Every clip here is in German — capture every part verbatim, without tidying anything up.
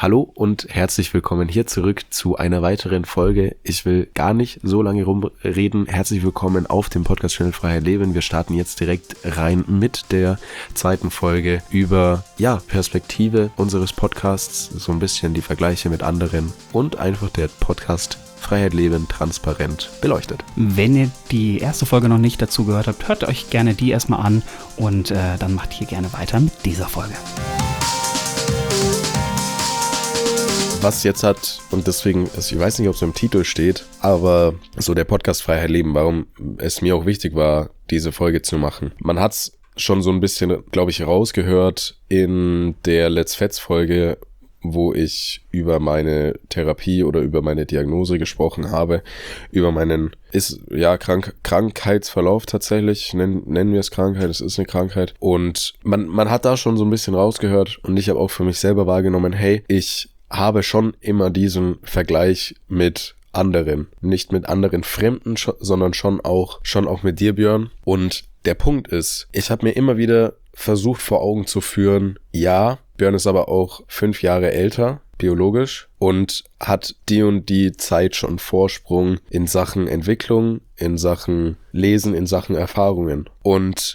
Hallo und herzlich willkommen hier zurück zu einer weiteren Folge. Ich will gar nicht so lange rumreden. Herzlich willkommen auf dem Podcast-Channel Freiheit Leben. Wir starten jetzt direkt rein mit der zweiten Folge über ja Perspektive unseres Podcasts, so ein bisschen die Vergleiche mit anderen und einfach der Podcast Freiheit Leben transparent beleuchtet. Wenn ihr die erste Folge noch nicht dazu gehört habt, hört euch gerne die erstmal an und äh, dann macht ihr gerne weiter mit dieser Folge. Was jetzt hat, und deswegen, also ich weiß nicht, ob es im Titel steht, aber so der Podcast Freiheit Leben, warum es mir auch wichtig war, diese Folge zu machen. Man hat es schon so ein bisschen, glaube ich, rausgehört in der Let's Fets Folge, wo ich über meine Therapie oder über meine Diagnose gesprochen habe, über meinen ist ja Krank- Krankheitsverlauf tatsächlich, nennen, nennen wir es Krankheit, es ist eine Krankheit. Und man, man hat da schon so ein bisschen rausgehört und ich habe auch für mich selber wahrgenommen, hey, ich habe schon immer diesen Vergleich mit anderen. Nicht mit anderen Fremden, sondern schon auch, schon auch mit dir, Björn. Und der Punkt ist, ich habe mir immer wieder versucht vor Augen zu führen, ja, Björn ist aber auch fünf Jahre älter, biologisch, und hat die und die Zeit schon Vorsprung in Sachen Entwicklung, in Sachen Lesen, in Sachen Erfahrungen. Und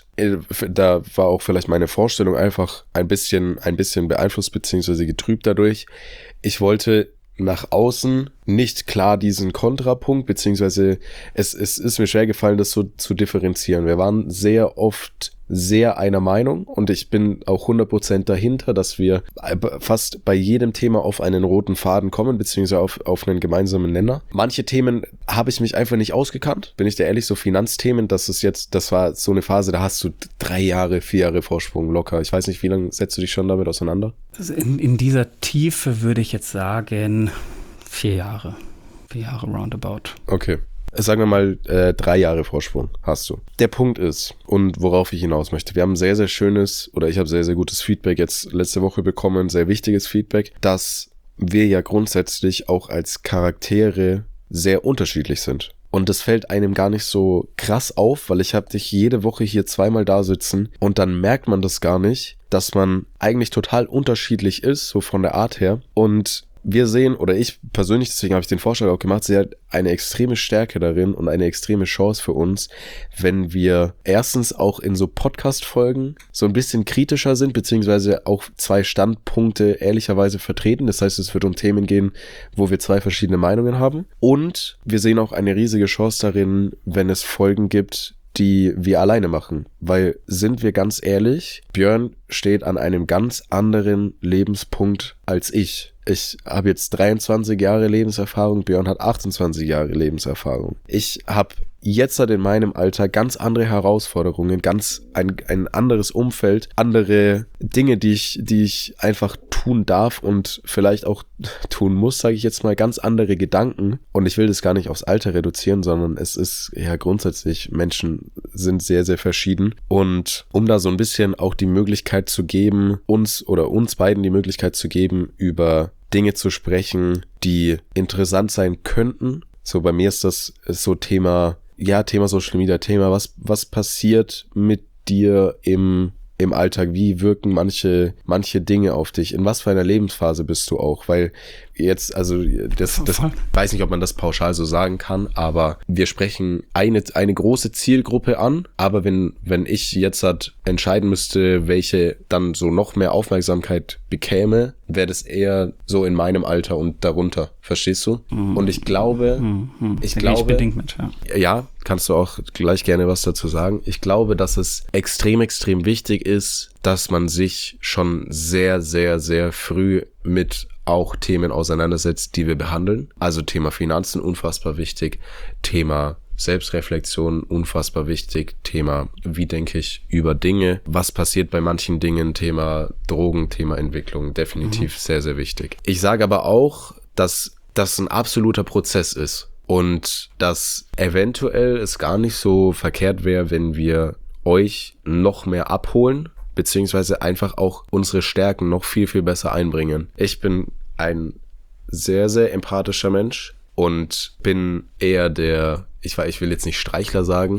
da war auch vielleicht meine Vorstellung einfach ein bisschen, ein bisschen beeinflusst bzw. getrübt dadurch. Ich wollte nach außen nicht klar diesen Kontrapunkt, beziehungsweise es, es ist mir schwer gefallen, das so zu differenzieren. Wir waren sehr oft sehr einer Meinung und ich bin auch hundert Prozent dahinter, dass wir fast bei jedem Thema auf einen roten Faden kommen, beziehungsweise auf, auf einen gemeinsamen Nenner. Manche Themen habe ich mich einfach nicht ausgekannt, bin ich dir ehrlich, so Finanzthemen, das ist jetzt, das war so eine Phase, da hast du drei Jahre, vier Jahre Vorsprung locker. Ich weiß nicht, wie lange setzt du dich schon damit auseinander? Also in, in dieser Tiefe würde ich jetzt sagen, vier Jahre. Vier Jahre roundabout. Okay. Sagen wir mal, äh, drei Jahre Vorsprung hast du. Der Punkt ist, und worauf ich hinaus möchte, wir haben sehr, sehr schönes, oder ich habe sehr, sehr gutes Feedback jetzt letzte Woche bekommen, sehr wichtiges Feedback, dass wir ja grundsätzlich auch als Charaktere sehr unterschiedlich sind. Und das fällt einem gar nicht so krass auf, weil ich habe dich jede Woche hier zweimal da sitzen und dann merkt man das gar nicht, dass man eigentlich total unterschiedlich ist, so von der Art her. Und wir sehen, oder ich persönlich, deswegen habe ich den Vorschlag auch gemacht, sehe halt eine extreme Stärke darin und eine extreme Chance für uns, wenn wir erstens auch in so Podcast-Folgen so ein bisschen kritischer sind, beziehungsweise auch zwei Standpunkte ehrlicherweise vertreten. Das heißt, es wird um Themen gehen, wo wir zwei verschiedene Meinungen haben. Und wir sehen auch eine riesige Chance darin, wenn es Folgen gibt, die wir alleine machen. Weil, sind wir ganz ehrlich, Björn steht an einem ganz anderen Lebenspunkt als ich. Ich habe jetzt dreiundzwanzig Jahre Lebenserfahrung, Björn hat achtundzwanzig Jahre Lebenserfahrung. Ich habe jetzt halt in meinem Alter ganz andere Herausforderungen, ganz ein, ein anderes Umfeld, andere Dinge, die ich, die ich einfach tun darf und vielleicht auch tun muss, sage ich jetzt mal, ganz andere Gedanken. Und ich will das gar nicht aufs Alter reduzieren, sondern es ist ja grundsätzlich, Menschen sind sehr, sehr verschieden. Und um da so ein bisschen auch die Möglichkeit zu geben, uns oder uns beiden die Möglichkeit zu geben, über Dinge zu sprechen, die interessant sein könnten. So, bei mir ist das so Thema, ja, Thema Social Media, Thema, was, was passiert mit dir im, im Alltag? Wie wirken manche, manche Dinge auf dich? In was für einer Lebensphase bist du auch? Weil jetzt, also, das, das weiß nicht, ob man das pauschal so sagen kann, aber wir sprechen eine, eine große Zielgruppe an, aber wenn, wenn ich jetzt halt entscheiden müsste, welche dann so noch mehr Aufmerksamkeit bekäme, wäre das eher so in meinem Alter und darunter. Verstehst du? Mm. Und ich glaube, mm, ich da glaube, ich bedingt mit, ja. ja, kannst du auch gleich gerne was dazu sagen. Ich glaube, dass es extrem, extrem wichtig ist, dass man sich schon sehr, sehr, sehr früh mit auch Themen auseinandersetzt, die wir behandeln. Also Thema Finanzen, unfassbar wichtig. Thema Selbstreflexion, unfassbar wichtig. Thema, wie denke ich über Dinge? Was passiert bei manchen Dingen? Thema Drogen, Thema Entwicklung, definitiv mhm. sehr, sehr wichtig. Ich sage aber auch, dass das ein absoluter Prozess ist und dass eventuell es gar nicht so verkehrt wäre, wenn wir euch noch mehr abholen, beziehungsweise einfach auch unsere Stärken noch viel, viel besser einbringen. Ich bin ein sehr, sehr empathischer Mensch und bin eher der, ich, ich will jetzt nicht Streichler sagen,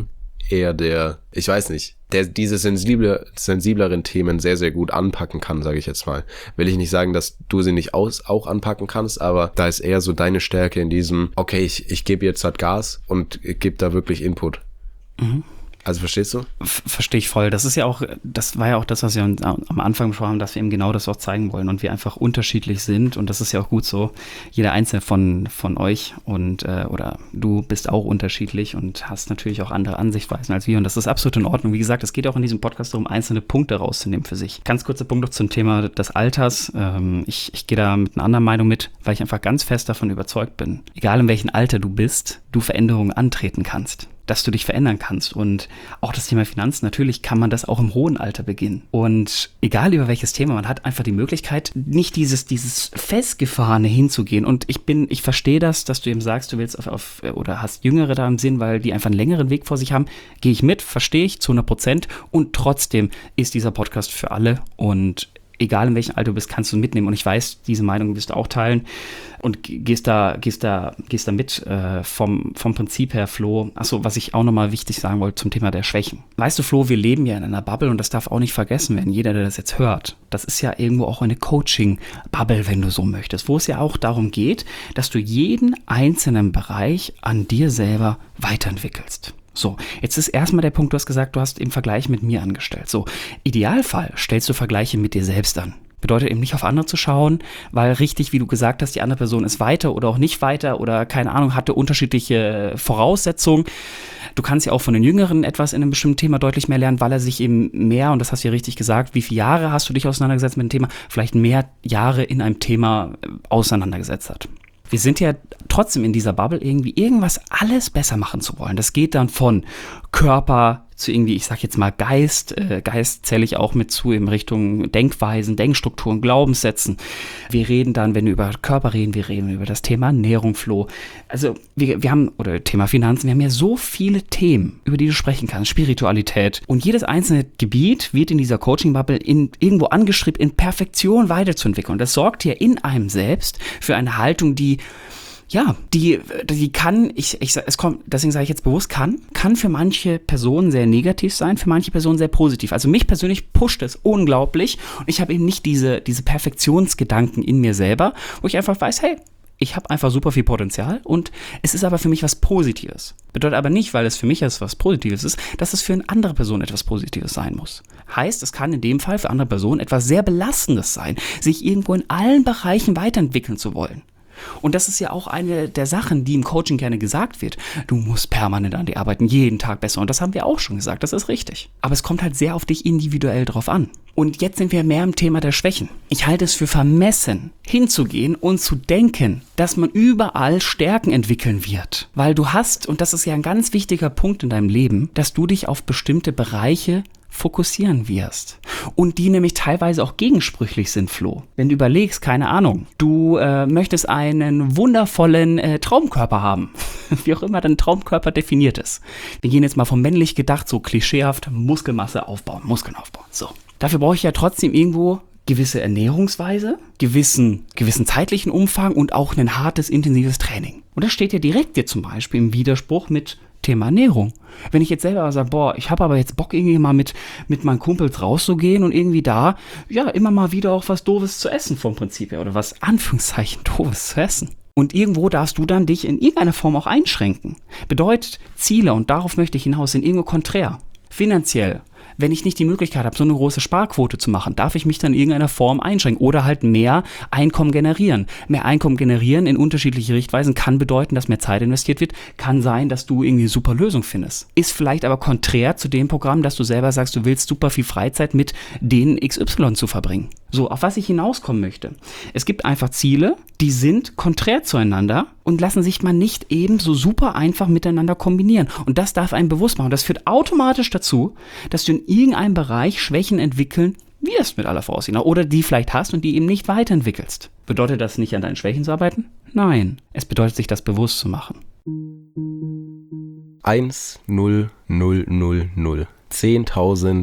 eher der, ich weiß nicht, der diese sensible, sensibleren Themen sehr, sehr gut anpacken kann, sage ich jetzt mal. Will ich nicht sagen, dass du sie nicht aus, auch anpacken kannst, aber da ist eher so deine Stärke in diesem, okay, ich, ich gebe jetzt halt Gas und gebe da wirklich Input. Mhm. Also verstehst du? F- Verstehe ich voll. Das ist ja auch, das war ja auch das, was wir am Anfang besprochen haben, dass wir eben genau das auch zeigen wollen und wir einfach unterschiedlich sind und das ist ja auch gut so. Jeder einzelne von, von euch und äh, oder du bist auch unterschiedlich und hast natürlich auch andere Ansichtweisen als wir und das ist absolut in Ordnung. Wie gesagt, es geht auch in diesem Podcast darum, einzelne Punkte rauszunehmen für sich. Ganz kurzer Punkt noch zum Thema des Alters. Ähm, ich, ich gehe da mit einer anderen Meinung mit, weil ich einfach ganz fest davon überzeugt bin. Egal in welchem Alter du bist, du Veränderungen antreten kannst. Dass du dich verändern kannst. Und auch das Thema Finanzen, natürlich kann man das auch im hohen Alter beginnen. Und egal über welches Thema, man hat einfach die Möglichkeit, nicht dieses, dieses Festgefahrene hinzugehen. Und ich bin, ich verstehe das, dass du eben sagst, du willst auf, auf oder hast Jüngere da im Sinn, weil die einfach einen längeren Weg vor sich haben. Gehe ich mit, verstehe ich zu hundert Prozent. Und trotzdem ist dieser Podcast für alle und egal in welchem Alter du bist, kannst du mitnehmen. Und ich weiß, diese Meinung wirst du auch teilen und gehst da, gehst da, gehst da mit äh, vom, vom Prinzip her, Flo. Achso, was ich auch nochmal wichtig sagen wollte zum Thema der Schwächen. Weißt du, Flo, wir leben ja in einer Bubble und das darf auch nicht vergessen werden. Jeder, der das jetzt hört, das ist ja irgendwo auch eine Coaching-Bubble, wenn du so möchtest, wo es ja auch darum geht, dass du jeden einzelnen Bereich an dir selber weiterentwickelst. So, jetzt ist erstmal der Punkt, du hast gesagt, du hast im Vergleich mit mir angestellt. So, Idealfall stellst du Vergleiche mit dir selbst an. Bedeutet eben nicht auf andere zu schauen, weil richtig, wie du gesagt hast, die andere Person ist weiter oder auch nicht weiter oder keine Ahnung, hatte unterschiedliche Voraussetzungen. Du kannst ja auch von den Jüngeren etwas in einem bestimmten Thema deutlich mehr lernen, weil er sich eben mehr, und das hast du ja richtig gesagt, wie viele Jahre hast du dich auseinandergesetzt mit dem Thema, vielleicht mehr Jahre in einem Thema auseinandergesetzt hat. Wir sind ja trotzdem in dieser Bubble irgendwie irgendwas alles besser machen zu wollen. Das geht dann von Körper zu irgendwie, ich sag jetzt mal Geist. Äh, Geist zähle ich auch mit zu in Richtung Denkweisen, Denkstrukturen, Glaubenssätzen. Wir reden dann, wenn wir über Körper reden, wir reden über das Thema Ernährung, Flo. Also wir, wir haben, oder Thema Finanzen, wir haben ja so viele Themen, über die du sprechen kannst. Spiritualität. Und jedes einzelne Gebiet wird in dieser Coaching-Bubble in, irgendwo angestrebt, in Perfektion weiterzuentwickeln. Und das sorgt ja in einem selbst für eine Haltung, die Ja, die, die kann, ich, ich, es kommt, deswegen sage ich jetzt bewusst kann, kann für manche Personen sehr negativ sein, für manche Personen sehr positiv. Also mich persönlich pusht es unglaublich und ich habe eben nicht diese, diese Perfektionsgedanken in mir selber, wo ich einfach weiß, hey, ich habe einfach super viel Potenzial und es ist aber für mich was Positives. Bedeutet aber nicht, weil es für mich was Positives ist, dass es für eine andere Person etwas Positives sein muss. Heißt, es kann in dem Fall für andere Personen etwas sehr Belastendes sein, sich irgendwo in allen Bereichen weiterentwickeln zu wollen. Und das ist ja auch eine der Sachen, die im Coaching gerne gesagt wird. Du musst permanent an dir arbeiten, jeden Tag besser. Und das haben wir auch schon gesagt, das ist richtig. Aber es kommt halt sehr auf dich individuell drauf an. Und jetzt sind wir mehr im Thema der Schwächen. Ich halte es für vermessen, hinzugehen und zu denken, dass man überall Stärken entwickeln wird. Weil du hast, und das ist ja ein ganz wichtiger Punkt in deinem Leben, dass du dich auf bestimmte Bereiche fokussieren wirst. Und die nämlich teilweise auch gegensprüchlich sind, Flo. Wenn du überlegst, keine Ahnung, du äh, möchtest einen wundervollen äh, Traumkörper haben. Wie auch immer dein Traumkörper definiert ist. Wir gehen jetzt mal von männlich gedacht, so klischeehaft Muskelmasse aufbauen, Muskeln aufbauen. So. Dafür brauche ich ja trotzdem irgendwo gewisse Ernährungsweise, gewissen, gewissen zeitlichen Umfang und auch ein hartes, intensives Training. Und das steht ja direkt jetzt zum Beispiel im Widerspruch mit Thema Ernährung. Wenn ich jetzt selber sage, boah, ich habe aber jetzt Bock, irgendwie mal mit, mit meinen Kumpels rauszugehen und irgendwie da, ja, immer mal wieder auch was Doofes zu essen vom Prinzip her oder was, Anführungszeichen, Doofes zu essen. Und irgendwo darfst du dann dich in irgendeiner Form auch einschränken. Bedeutet, Ziele, und darauf möchte ich hinaus, sind irgendwo konträr. Finanziell. Wenn ich nicht die Möglichkeit habe, so eine große Sparquote zu machen, darf ich mich dann in irgendeiner Form einschränken oder halt mehr Einkommen generieren. Mehr Einkommen generieren in unterschiedliche Richtweisen kann bedeuten, dass mehr Zeit investiert wird, kann sein, dass du irgendwie eine super Lösung findest. Ist vielleicht aber konträr zu dem Programm, dass du selber sagst, du willst super viel Freizeit mit denen X Y zu verbringen. So, auf was ich hinauskommen möchte. Es gibt einfach Ziele, die sind konträr zueinander und lassen sich mal nicht eben so super einfach miteinander kombinieren. Und das darf einem bewusst machen. Das führt automatisch dazu, dass du in irgendeinem Bereich Schwächen entwickeln wirst mit aller Voraussicht. Oder die vielleicht hast und die eben nicht weiterentwickelst. Bedeutet das nicht, an deinen Schwächen zu arbeiten? Nein. Es bedeutet, sich das bewusst zu machen. eins, null, null, null, null. zehntausend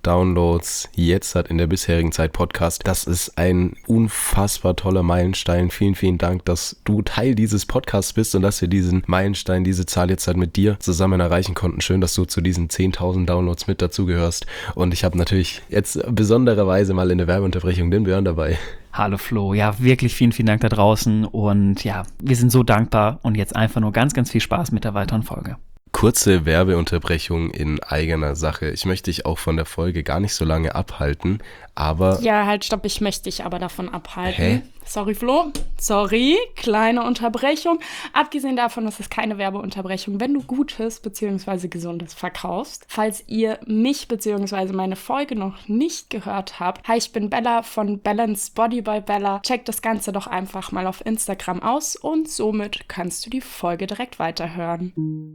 Downloads jetzt hat in der bisherigen Zeit Podcast. Das ist ein unfassbar toller Meilenstein. Vielen, vielen Dank, dass du Teil dieses Podcasts bist und dass wir diesen Meilenstein, diese Zahl jetzt halt mit dir zusammen erreichen konnten. Schön, dass du zu diesen zehntausend Downloads mit dazugehörst. Und ich habe natürlich jetzt besondererweise mal in der Werbeunterbrechung den Björn dabei. Hallo Flo, ja wirklich vielen, vielen Dank da draußen und ja, wir sind so dankbar und jetzt einfach nur ganz, ganz viel Spaß mit der weiteren Folge. Kurze Werbeunterbrechung in eigener Sache. Ich möchte dich auch von der Folge gar nicht so lange abhalten, aber... Ja, halt, stopp, ich möchte dich aber davon abhalten. Hä? Sorry, Flo. Sorry, kleine Unterbrechung. Abgesehen davon ist es keine Werbeunterbrechung, wenn du Gutes bzw. Gesundes verkaufst. Falls ihr mich bzw. meine Folge noch nicht gehört habt, hi, ich bin Bella von Balance Body by Bella. Checkt das Ganze doch einfach mal auf Instagram aus und somit kannst du die Folge direkt weiterhören.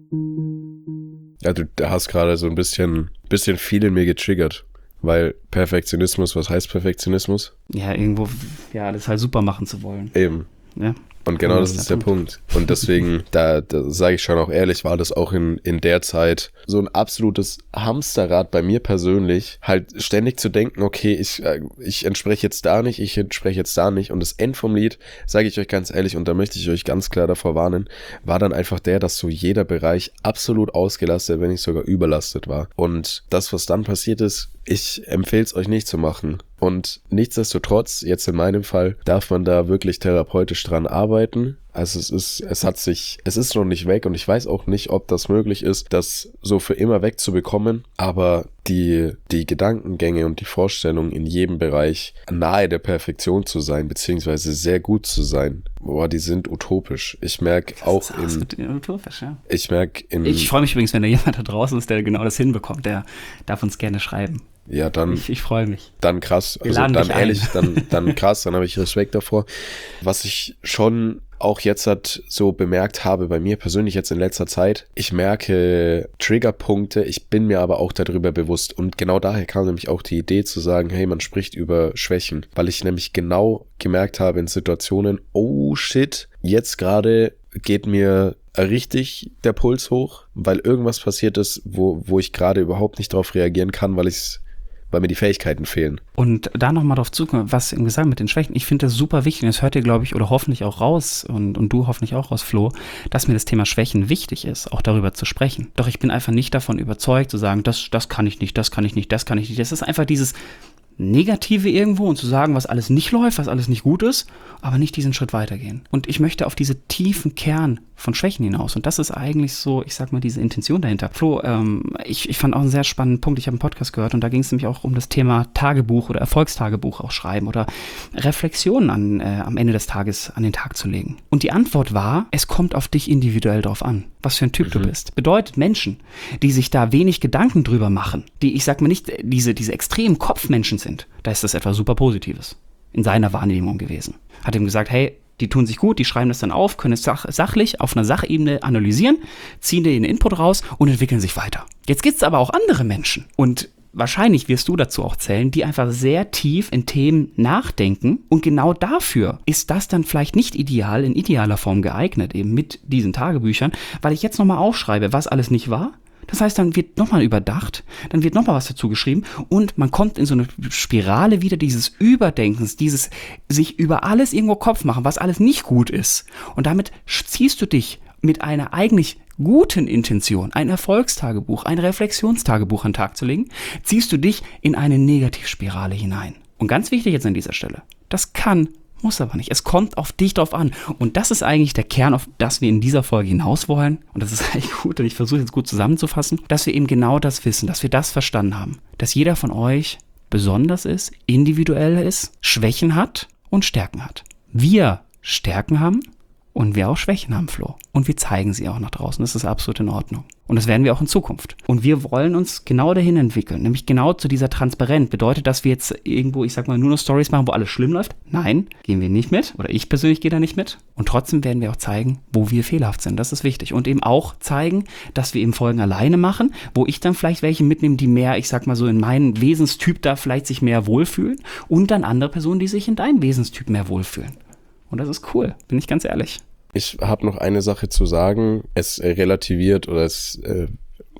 Ja, du hast gerade so ein bisschen, bisschen viel in mir getriggert. Weil Perfektionismus, was heißt Perfektionismus? Ja, irgendwo, ja, das halt super machen zu wollen. Eben. Ja. Und genau das ist der Punkt. Und deswegen, da, da sage ich schon auch ehrlich, war das auch in, in der Zeit so ein absolutes Hamsterrad bei mir persönlich, halt ständig zu denken, okay, ich, ich entspreche jetzt da nicht, ich entspreche jetzt da nicht. Und das End vom Lied, sage ich euch ganz ehrlich, und da möchte ich euch ganz klar davor warnen, war dann einfach der, dass so jeder Bereich absolut ausgelastet, wenn nicht sogar überlastet war. Und das, was dann passiert ist, ich empfehle es euch nicht zu machen. Und nichtsdestotrotz, jetzt in meinem Fall, darf man da wirklich therapeutisch dran arbeiten. Also es ist, es hat sich, es ist noch nicht weg und ich weiß auch nicht, ob das möglich ist, das so für immer wegzubekommen. Aber die, die Gedankengänge und die Vorstellung, in jedem Bereich nahe der Perfektion zu sein, beziehungsweise sehr gut zu sein, boah, die sind utopisch. Ich merke auch in, utopisch, ja. Ich merke in, Ich freue mich übrigens, wenn da jemand da draußen ist, der genau das hinbekommt, der darf uns gerne schreiben. Ja, dann. Ich, ich freue mich. Dann krass. Wir also dann ehrlich, ein. dann, dann krass, dann habe ich Respekt davor. Was ich schon auch jetzt halt so bemerkt habe, bei mir persönlich jetzt in letzter Zeit, ich merke Triggerpunkte, ich bin mir aber auch darüber bewusst. Und genau daher kam nämlich auch die Idee zu sagen, hey, man spricht über Schwächen. Weil ich nämlich genau gemerkt habe in Situationen, oh shit, jetzt gerade geht mir richtig der Puls hoch, weil irgendwas passiert ist, wo, wo ich gerade überhaupt nicht drauf reagieren kann, weil ich weil mir die Fähigkeiten fehlen. Und da nochmal drauf zukommen, was eben gesagt mit den Schwächen, ich finde das super wichtig, und das hört ihr, glaube ich, oder hoffentlich auch raus und, und du hoffentlich auch raus, Flo, dass mir das Thema Schwächen wichtig ist, auch darüber zu sprechen. Doch ich bin einfach nicht davon überzeugt, zu sagen, das, das kann ich nicht, das kann ich nicht, das kann ich nicht. Das ist einfach dieses Negative irgendwo und zu sagen, was alles nicht läuft, was alles nicht gut ist, aber nicht diesen Schritt weitergehen. Und ich möchte auf diese tiefen Kern von Schwächen hinaus. Und das ist eigentlich so, ich sag mal, diese Intention dahinter. Flo, ähm, ich, ich fand auch einen sehr spannenden Punkt. Ich habe einen Podcast gehört und da ging es nämlich auch um das Thema Tagebuch oder Erfolgstagebuch auch schreiben oder Reflexionen an, äh, am Ende des Tages an den Tag zu legen. Und die Antwort war, es kommt auf dich individuell drauf an, was für ein Typ mhm. du bist. Bedeutet, Menschen, die sich da wenig Gedanken drüber machen, die, ich sag mal nicht, diese, diese extremen Kopfmenschen sind, da ist das etwas super Positives in seiner Wahrnehmung gewesen. Hat ihm gesagt, hey, die tun sich gut, die schreiben das dann auf, können es sach- sachlich auf einer Sachebene analysieren, ziehen den Input raus und entwickeln sich weiter. Jetzt gibt es aber auch andere Menschen und wahrscheinlich wirst du dazu auch zählen, die einfach sehr tief in Themen nachdenken und genau dafür ist das dann vielleicht nicht ideal, in idealer Form geeignet, eben mit diesen Tagebüchern, weil ich jetzt nochmal aufschreibe, was alles nicht war. Das heißt, dann wird nochmal überdacht, dann wird nochmal was dazu geschrieben und man kommt in so eine Spirale wieder dieses Überdenkens, dieses sich über alles irgendwo Kopf machen, was alles nicht gut ist. Und damit ziehst du dich mit einer eigentlich guten Intention, ein Erfolgstagebuch, ein Reflexionstagebuch an den Tag zu legen, ziehst du dich in eine Negativspirale hinein. Und ganz wichtig jetzt an dieser Stelle, das kann muss aber nicht. Es kommt auf dich drauf an. Und das ist eigentlich der Kern, auf das wir in dieser Folge hinaus wollen. Und das ist eigentlich gut, und ich versuche jetzt gut zusammenzufassen, dass wir eben genau das wissen, dass wir das verstanden haben. Dass jeder von euch besonders ist, individuell ist, Schwächen hat und Stärken hat. Wir Stärken haben und wir auch Schwächen haben, Flo. Und wir zeigen sie auch nach draußen. Das ist absolut in Ordnung. Und das werden wir auch in Zukunft. Und wir wollen uns genau dahin entwickeln, nämlich genau zu dieser Transparenz. Bedeutet, dass wir jetzt irgendwo, ich sag mal, nur noch Stories machen, wo alles schlimm läuft? Nein, gehen wir nicht mit. Oder ich persönlich gehe da nicht mit. Und trotzdem werden wir auch zeigen, wo wir fehlerhaft sind. Das ist wichtig. Und eben auch zeigen, dass wir eben Folgen alleine machen, wo ich dann vielleicht welche mitnehme, die mehr, ich sag mal so, in meinen Wesenstyp da vielleicht sich mehr wohlfühlen. Und dann andere Personen, die sich in deinem Wesenstyp mehr wohlfühlen. Und das ist cool, bin ich ganz ehrlich. Ich habe noch eine Sache zu sagen. Es relativiert oder es äh,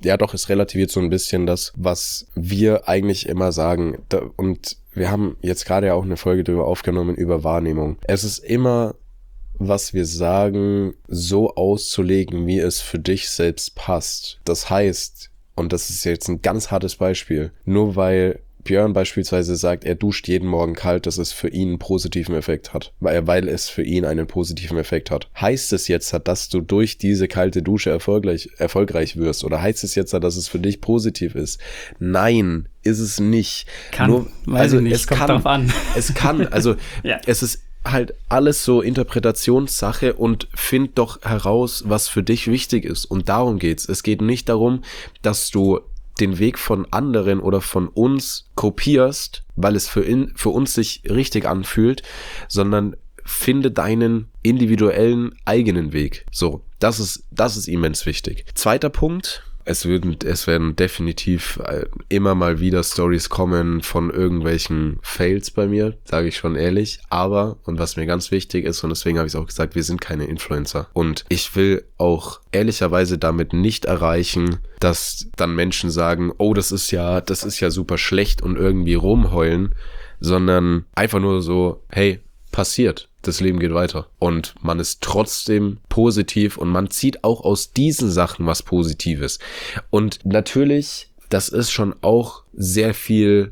ja doch, es relativiert so ein bisschen das, was wir eigentlich immer sagen. Da, und wir haben jetzt gerade ja auch eine Folge darüber aufgenommen, über Wahrnehmung. Es ist immer, was wir sagen, so auszulegen, wie es für dich selbst passt. Das heißt, und das ist jetzt ein ganz hartes Beispiel, nur weil Björn beispielsweise sagt, er duscht jeden Morgen kalt, dass es für ihn einen positiven Effekt hat, weil, weil es für ihn einen positiven Effekt hat. Heißt es jetzt, dass du durch diese kalte Dusche erfolgreich, erfolgreich wirst? Oder heißt es jetzt, dass es für dich positiv ist? Nein, ist es nicht. Kann, Nur, weiß also ich nicht, es kommt kann, drauf an. Es kann, also ja. es ist halt alles so Interpretationssache und find doch heraus, was für dich wichtig ist. Und darum geht's. Es geht nicht darum, dass du den Weg von anderen oder von uns kopierst, weil es für, in, für uns sich richtig anfühlt, sondern finde deinen individuellen eigenen Weg. So, das ist, das ist immens wichtig. Zweiter Punkt. Es würden, es werden definitiv immer mal wieder Stories kommen von irgendwelchen Fails bei mir, sage ich schon ehrlich. Aber, und was mir ganz wichtig ist, und deswegen habe ich es auch gesagt, wir sind keine Influencer. Und ich will auch ehrlicherweise damit nicht erreichen, dass dann Menschen sagen, oh, das ist ja, das ist ja super schlecht und irgendwie rumheulen, sondern einfach nur so, hey, passiert. Das Leben geht weiter. Und man ist trotzdem positiv und man zieht auch aus diesen Sachen was Positives. Und natürlich, das ist schon auch sehr viel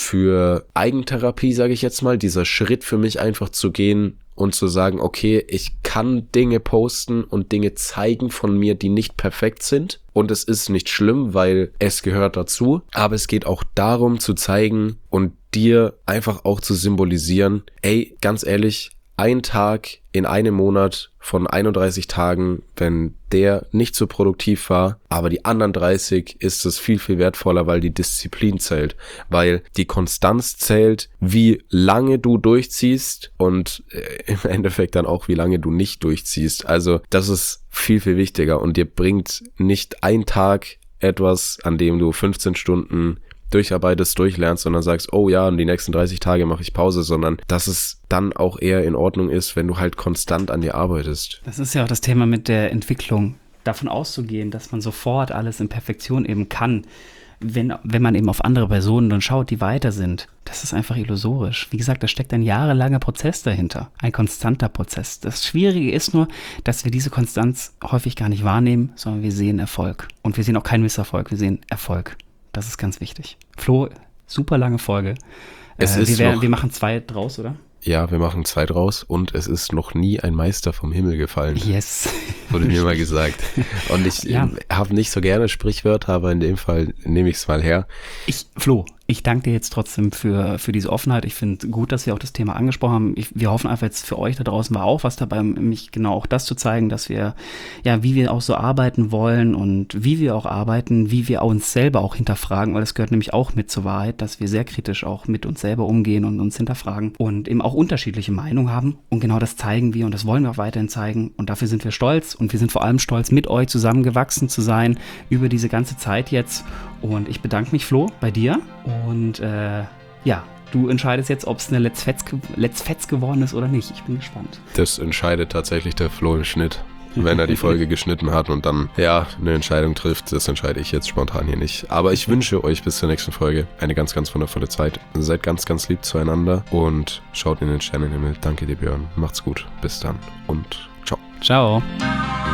für Eigentherapie, sage ich jetzt mal, dieser Schritt für mich einfach zu gehen und zu sagen, okay, ich kann Dinge posten und Dinge zeigen von mir, die nicht perfekt sind. Und es ist nicht schlimm, weil es gehört dazu. Aber es geht auch darum zu zeigen und dir einfach auch zu symbolisieren, ey, ganz ehrlich, ein Tag in einem Monat von einunddreißig Tagen, wenn der nicht so produktiv war, aber die anderen dreißig ist es viel, viel wertvoller, weil die Disziplin zählt, weil die Konstanz zählt, wie lange du durchziehst und äh, im Endeffekt dann auch, wie lange du nicht durchziehst. Also das ist viel, viel wichtiger und dir bringt nicht ein Tag etwas, an dem du fünfzehn Stunden durcharbeitest, durchlernst, sondern sagst, oh ja, und die nächsten dreißig Tage mache ich Pause, sondern dass es dann auch eher in Ordnung ist, wenn du halt konstant an dir arbeitest. Das ist ja auch das Thema mit der Entwicklung, davon auszugehen, dass man sofort alles in Perfektion eben kann, wenn, wenn man eben auf andere Personen dann schaut, die weiter sind. Das ist einfach illusorisch. Wie gesagt, da steckt ein jahrelanger Prozess dahinter, ein konstanter Prozess. Das Schwierige ist nur, dass wir diese Konstanz häufig gar nicht wahrnehmen, sondern wir sehen Erfolg. Und wir sehen auch keinen Misserfolg, wir sehen Erfolg. Das ist ganz wichtig. Flo, super lange Folge. Es äh, ist wir, werden, noch, wir machen zwei draus, oder? Ja, wir machen zwei draus und es ist noch nie ein Meister vom Himmel gefallen. Yes. Wurde mir mal gesagt. Und ich ja. habe nicht so gerne Sprichwörter, aber in dem Fall nehme ich es mal her. Ich, Flo, ich danke dir jetzt trotzdem für, für diese Offenheit. Ich finde gut, dass wir auch das Thema angesprochen haben. Ich, wir hoffen einfach jetzt für euch da draußen war auch was dabei, mich genau auch das zu zeigen, dass wir, ja, wie wir auch so arbeiten wollen und wie wir auch arbeiten, wie wir uns selber auch hinterfragen, weil das gehört nämlich auch mit zur Wahrheit, dass wir sehr kritisch auch mit uns selber umgehen und uns hinterfragen und eben auch unterschiedliche Meinungen haben. Und genau das zeigen wir und das wollen wir auch weiterhin zeigen. Und dafür sind wir stolz und wir sind vor allem stolz, mit euch zusammengewachsen zu sein über diese ganze Zeit jetzt. Und ich bedanke mich, Flo, bei dir. Und äh, ja, du entscheidest jetzt, ob es eine Let's Fetz, Let's Fetz geworden ist oder nicht. Ich bin gespannt. Das entscheidet tatsächlich der Flo im Schnitt. Wenn er die Folge geschnitten hat und dann, ja, eine Entscheidung trifft, das entscheide ich jetzt spontan hier nicht. Aber ich wünsche euch bis zur nächsten Folge eine ganz, ganz wundervolle Zeit. Seid ganz, ganz lieb zueinander und schaut in den Sternenhimmel. Danke dir, Björn. Macht's gut. Bis dann und ciao. Ciao.